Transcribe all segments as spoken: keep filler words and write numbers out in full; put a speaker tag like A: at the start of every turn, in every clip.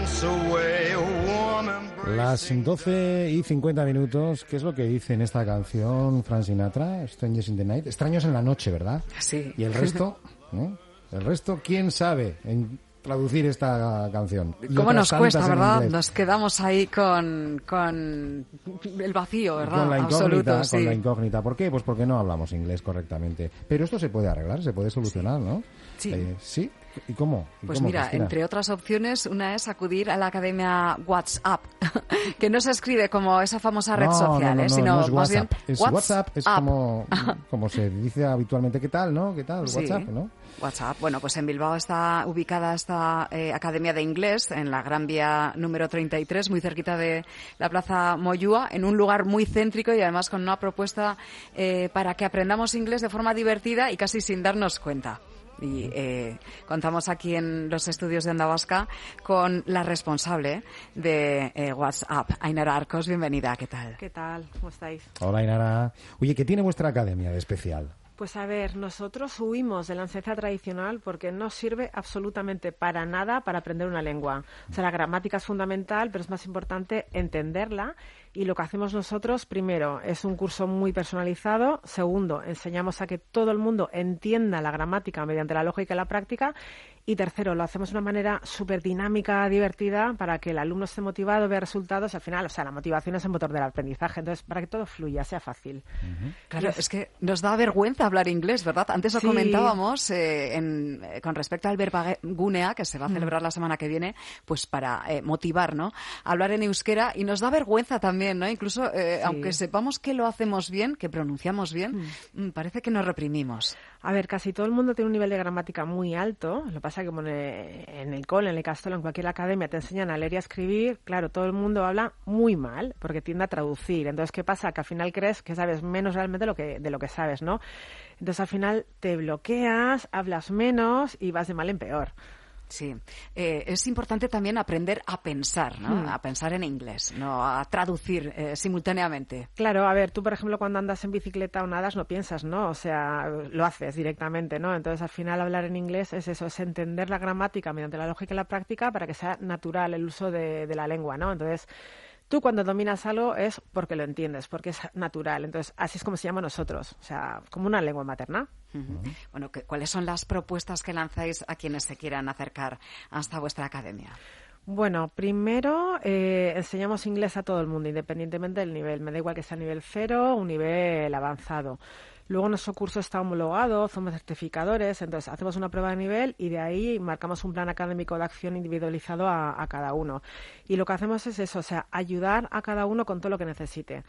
A: Las doce y cincuenta minutos, ¿qué es lo que dice en esta canción Frank Sinatra, Strangers in the Night? Extraños en la noche, ¿verdad?
B: Sí.
A: ¿Y el resto? ¿Eh? ¿El resto quién sabe en traducir esta canción?
B: ¿Cómo nos cuesta, verdad? Nos quedamos ahí con, con el vacío, ¿verdad?
A: Con la incógnita,
B: absoluto, sí.
A: con la incógnita. ¿Por qué? Pues porque no hablamos inglés correctamente. Pero esto se puede arreglar, se puede solucionar,
B: sí.
A: ¿no?
B: Sí.
A: Eh, ¿Sí? ¿Y cómo? ¿Y
B: pues
A: cómo,
B: mira,
A: Cristina?
B: entre otras opciones, una es acudir a la academia WhatsApp, que no se escribe como esa famosa red
A: no,
B: social,
A: no, no,
B: ¿eh?
A: no,
B: sino
A: no es
B: más
A: WhatsApp.
B: bien
A: Es
B: WhatsApp.
A: WhatsApp es como, como se dice habitualmente. ¿Qué tal, no? ¿Qué tal?
B: Sí.
A: WhatsApp, ¿no?
B: WhatsApp. Bueno, pues en Bilbao está ubicada esta eh, Academia de Inglés en la Gran Vía número treinta y tres, muy cerquita de la Plaza Moyúa, en un lugar muy céntrico y además con una propuesta eh, para que aprendamos inglés de forma divertida y casi sin darnos cuenta. Y eh, contamos aquí en los estudios de Onda Vasca con la responsable de eh, WhatsApp, Ainara Arcos. Bienvenida, ¿qué tal?
C: ¿Qué tal? ¿Cómo estáis?
A: Hola, Ainara. Oye, ¿qué tiene vuestra academia de especial?
C: Pues a ver, nosotros huimos de la enseñanza tradicional porque no sirve absolutamente para nada para aprender una lengua. O sea, la gramática es fundamental, pero es más importante entenderla. Y lo que hacemos nosotros, primero, es un curso muy personalizado. Segundo, enseñamos a que todo el mundo entienda la gramática mediante la lógica y la práctica. Y tercero, lo hacemos de una manera súper dinámica, divertida, para que el alumno esté motivado, vea resultados. Al final, o sea, la motivación es el motor del aprendizaje. Entonces, para que todo fluya, sea fácil.
B: Uh-huh. Claro, es... es que nos da vergüenza hablar inglés, ¿verdad? Antes lo sí. comentábamos eh, en, eh, con respecto al Verbagunea, que se va a celebrar la semana que viene, pues para eh, motivar, ¿no? Hablar en euskera, y nos da vergüenza también, ¿no? Incluso, eh, sí. aunque sepamos que lo hacemos bien, que pronunciamos bien, mm. parece que nos reprimimos.
C: A ver, casi todo el mundo tiene un nivel de gramática muy alto. Lo que pasa es que como en el, en el cole, en el castelo, en cualquier academia te enseñan a leer y a escribir, claro, todo el mundo habla muy mal porque tiende a traducir. Entonces, ¿qué pasa? Que al final crees que sabes menos realmente lo que, de lo que sabes, ¿no? Entonces, al final te bloqueas, hablas menos y vas de mal en peor.
B: Sí, eh, es importante también aprender a pensar, ¿no? Hmm. A pensar en inglés, no a traducir eh, simultáneamente.
C: Claro, a ver, tú por ejemplo cuando andas en bicicleta o nadas no piensas, ¿no? O sea, lo haces directamente, ¿no? Entonces al final hablar en inglés es eso, es entender la gramática mediante la lógica y la práctica para que sea natural el uso de, de la lengua, ¿no? Entonces tú cuando dominas algo es porque lo entiendes, porque es natural. Entonces, así es como se llama nosotros, o sea, como una lengua materna.
B: Uh-huh. Bueno, ¿cuáles son las propuestas que lanzáis a quienes se quieran acercar hasta vuestra academia?
C: Bueno, primero eh, enseñamos inglés a todo el mundo, independientemente del nivel. Me da igual que sea nivel cero o un nivel avanzado. Luego nuestro curso está homologado, somos certificadores, entonces hacemos una prueba de nivel y de ahí marcamos un plan académico de acción individualizado a, a cada uno. Y lo que hacemos es eso, o sea, ayudar a cada uno con todo lo que necesite.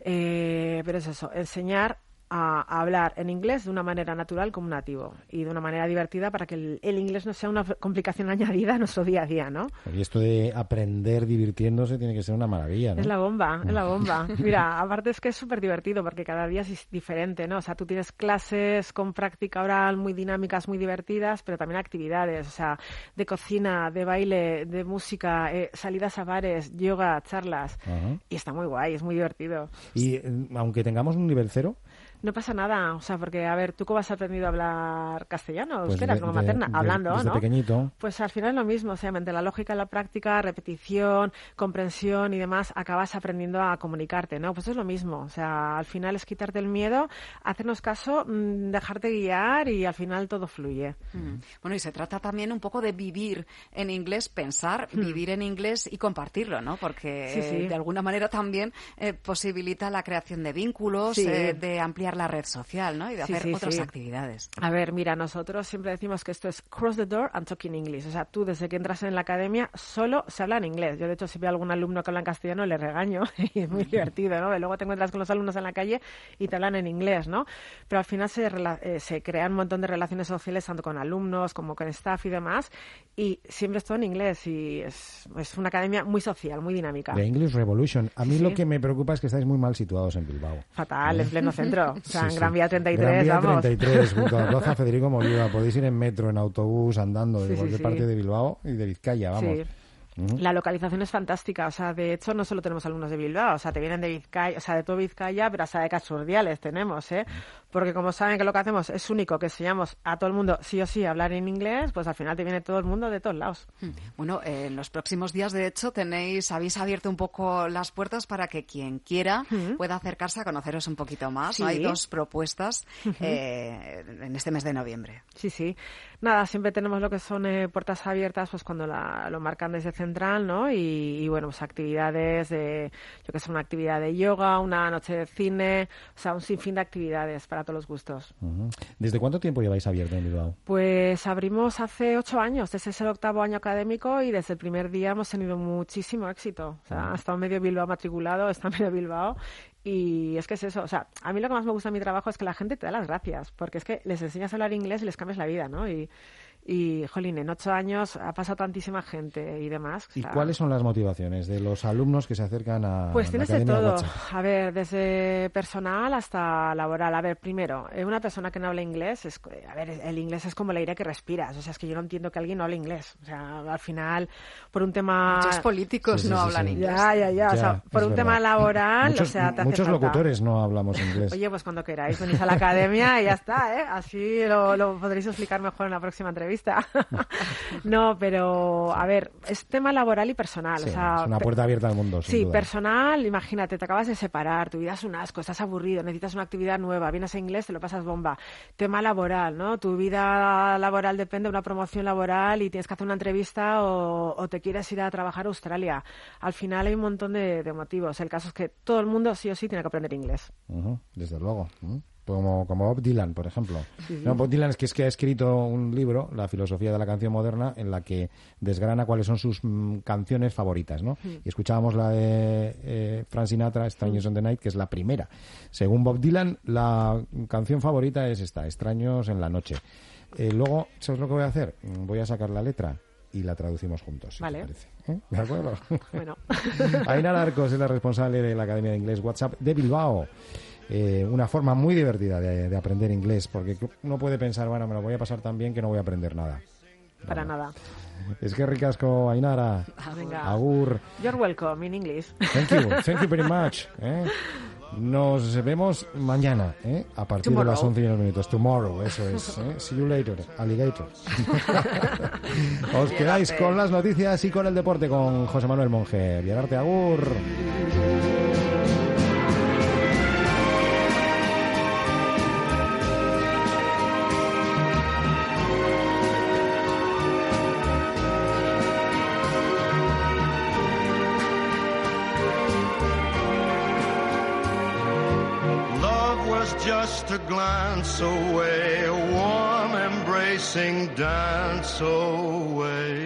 C: Eh, pero es eso, enseñar a, a hablar en inglés de una manera natural como nativo y de una manera divertida para que el, el inglés no sea una complicación añadida a nuestro día a día, ¿no?
A: Y esto de aprender divirtiéndose tiene que ser una maravilla, ¿no?
C: Es la bomba, es la bomba. Mira, aparte es que es súper divertido porque cada día es diferente, ¿no? O sea, tú tienes clases con práctica oral muy dinámicas, muy divertidas, pero también actividades, o sea, de cocina, de baile, de música, eh, salidas a bares, yoga, charlas. Uh-huh. Y está muy guay, es muy divertido.
A: Y eh, aunque tengamos un nivel cero,
C: no pasa nada, o sea, porque, a ver, ¿tú cómo has aprendido a hablar castellano? Pues euskera,
A: de,
C: como
A: de,
C: materna,
A: de,
C: hablando,
A: desde
C: ¿no?
A: pequeñito.
C: Pues al final es lo mismo, o sea, mediante la lógica, la práctica, repetición, comprensión y demás, acabas aprendiendo a comunicarte, ¿no? Pues es lo mismo, o sea, al final es quitarte el miedo, hacernos caso, mmm, dejarte guiar y al final todo fluye.
B: Mm. Bueno, y se trata también un poco de vivir en inglés, pensar, mm. vivir en inglés y compartirlo, ¿no? Porque
C: sí, sí.
B: Eh, de alguna manera también eh, posibilita la creación de vínculos,
C: sí.
B: eh, de ampliar la red social, ¿no? Y de
C: sí,
B: hacer
C: sí,
B: otras
C: sí.
B: actividades.
C: A ver, mira, nosotros siempre decimos que esto es cross the door and talking English. O sea, tú desde que entras en la academia solo se habla en inglés. Yo, de hecho, si veo a algún alumno que habla en castellano, le regaño y es muy divertido, ¿no? Y luego te encuentras con los alumnos en la calle y te hablan en inglés, ¿no? Pero al final se, eh, se crean un montón de relaciones sociales tanto con alumnos como con staff y demás y siempre es todo en inglés y es, es una academia muy social, muy dinámica.
A: The English Revolution. A mí
C: sí.
A: lo que me preocupa es que estáis muy mal situados en Bilbao.
C: Fatal, ¿eh? En pleno centro. O sea,
A: sí,
C: en
A: sí.
C: Gran Vía treinta y tres,
A: Gran Vía
C: vamos.
A: treinta y tres, junto a la Plaza Federico Moyúa. Podéis ir en metro, en autobús, andando de
C: sí,
A: cualquier
C: sí,
A: parte
C: sí.
A: de Bilbao y de Vizcaya, vamos.
C: Sí. Uh-huh. La localización es fantástica, o sea, de hecho no solo tenemos alumnos de Bilbao, o sea, te vienen de Vizcaya, o sea, de todo Vizcaya, pero hasta de Casurdiales tenemos, ¿eh? Porque como saben que lo que hacemos es único, que enseñamos a todo el mundo sí o sí a hablar en inglés, pues al final te viene todo el mundo de todos lados.
B: Bueno, eh, en los próximos días, de hecho, tenéis, habéis abierto un poco las puertas para que quien quiera uh-huh. pueda acercarse a conoceros un poquito más. Sí. Hay dos propuestas uh-huh. eh, en este mes de noviembre.
C: Sí, sí. Nada, siempre tenemos lo que son eh, puertas abiertas, pues cuando la, lo marcan desde Central, ¿no? Y, y bueno, pues actividades de, yo que sé, una actividad de yoga, una noche de cine, o sea, un sinfín de actividades para todos los gustos.
A: Uh-huh. ¿Desde cuánto tiempo lleváis abierto en Bilbao?
C: Pues abrimos hace ocho años, este es el octavo año académico y desde el primer día hemos tenido muchísimo éxito. O sea, uh-huh. ha estado medio Bilbao matriculado, está medio Bilbao. Y es que es eso, o sea, a mí lo que más me gusta de mi trabajo es que la gente te da las gracias, porque es que les enseñas a hablar inglés y les cambias la vida, ¿no? Y, y jolín, en ocho años ha pasado tantísima gente y demás.
A: ¿Y
C: o sea,
A: cuáles son las motivaciones de los alumnos que se acercan a
C: Pues
A: la
C: tienes de
A: Academia
C: todo.
A: WhatsApp?
C: A ver, desde personal hasta laboral. A ver, primero, eh, una persona que no habla inglés, es, a ver, el inglés es como el aire que respiras. O sea, es que yo no entiendo que alguien no hable inglés. O sea, al final, por un tema...
B: Muchos políticos
A: sí, sí,
B: no
A: sí,
B: hablan
A: sí.
B: inglés.
C: Ya, ya, ya.
A: Ya,
C: o sea, por un
A: verdad.
C: tema laboral,
A: muchos,
C: o sea, te hace
A: Muchos
C: falta.
A: locutores no hablamos inglés.
C: Oye, pues cuando queráis venís a la academia y ya está, ¿eh? Así lo, lo podréis explicar mejor en la próxima entrevista. No, pero, a ver, es tema laboral y personal.
A: Sí,
C: o sea,
A: es una puerta abierta al mundo, sin
C: Sí,
A: duda.
C: personal, imagínate, te acabas de separar, tu vida es un asco, estás aburrido, necesitas una actividad nueva, vienes a inglés, te lo pasas bomba. Tema laboral, ¿no? Tu vida laboral depende de una promoción laboral y tienes que hacer una entrevista o, o te quieres ir a trabajar a Australia. Al final hay un montón de, de motivos. El caso es que todo el mundo sí o sí tiene que aprender inglés.
A: Uh-huh, desde luego. Uh-huh. Como, como Bob Dylan, por ejemplo. Sí, sí. No, Bob Dylan es que, es que ha escrito un libro, La filosofía de la canción moderna, en la que desgrana cuáles son sus mm, canciones favoritas, ¿no? Sí. Y escuchábamos la de eh, Frank Sinatra, Extraños en the Night, que es la primera. Según Bob Dylan, la canción favorita es esta, Extraños en la noche. Eh, luego, ¿sabes lo que voy a hacer? Voy a sacar la letra y la traducimos juntos, si
C: vale.
A: te parece. ¿Eh? ¿De acuerdo?
C: Bueno.
A: Ainara Arcos es la responsable de la Academia de Inglés WhatsApp de Bilbao. Eh, una forma muy divertida de, de aprender inglés, porque uno puede pensar, bueno, me lo voy a pasar tan bien que no voy a aprender nada.
C: Para
A: no,
C: nada.
A: Es que ricasco, Ainara.
C: Ah, venga.
A: Agur.
C: You're welcome in English.
A: Thank you, thank you very much. ¿eh? Nos vemos mañana, ¿eh? A partir Tomorrow. de las once y unos minutos. Tomorrow, eso es. ¿eh? See you later, alligator. Os quedáis con las noticias y con el deporte con José Manuel Monge. Viararte, agur.
D: Just a glance away, a warm embracing dance away.